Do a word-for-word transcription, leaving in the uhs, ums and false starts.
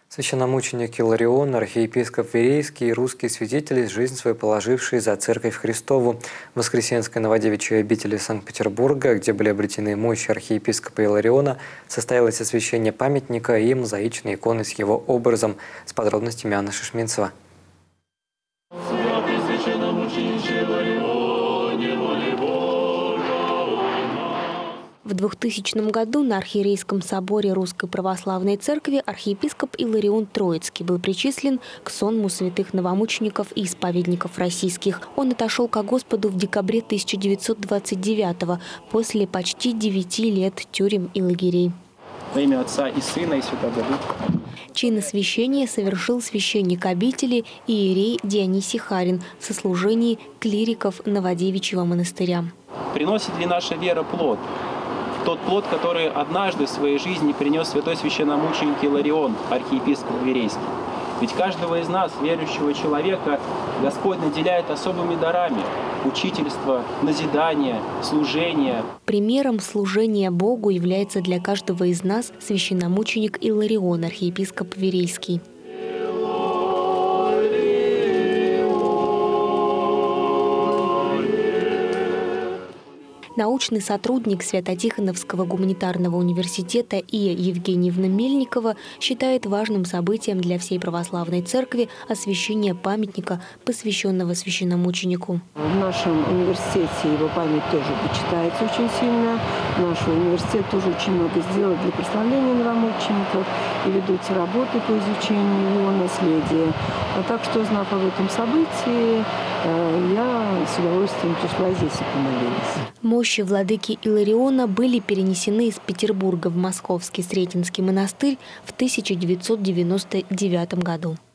Священномученик Иларион, архиепископ Верейский и русские свидетели, жизнь свою положившие за Церковь Христову. В Воскресенской Новодевичьей обители Санкт-Петербурга, где были обретены мощи архиепископа Илариона, состоялось освящение памятника и мозаичной иконы с его образом. С подробностями Анна Шишминцева. В двухтысячном году на Архиерейском соборе Русской Православной Церкви архиепископ Иларион Троицкий был причислен к сонму святых новомучеников и исповедников российских. Он отошел ко Господу в декабре тысяча девятьсот двадцать девятого после почти девяти лет тюрем и лагерей. Во имя Отца и Сына и Святого Духа. Чиносвящение совершил священник обители иерей Дионисий Харин в сослужении клириков Новодевичьего монастыря. Приносит ли наша вера плод? Тот плод, который однажды в своей жизни принес святой священномученик Иларион, архиепископ Верейский. Ведь каждого из нас, верующего человека, Господь наделяет особыми дарами – учительство, назидание, служение. Примером служения Богу является для каждого из нас священномученик Иларион, архиепископ Верейский. Научный сотрудник Свято-Тихоновского гуманитарного университета Ия Евгеньевна Мельникова считает важным событием для всей православной церкви освящение памятника, посвященного священномученику. В нашем университете его память тоже почитается очень сильно. Наш университет тоже очень много сделал для прославления новомучеников и ведутся работы по изучению его наследия. А так что, узнав об этом событии, я с удовольствием пришла здесь и помолилась. Мощи владыки Илариона были перенесены из Петербурга в Московский Сретенский монастырь в тысяча девятьсот девяносто девятом году.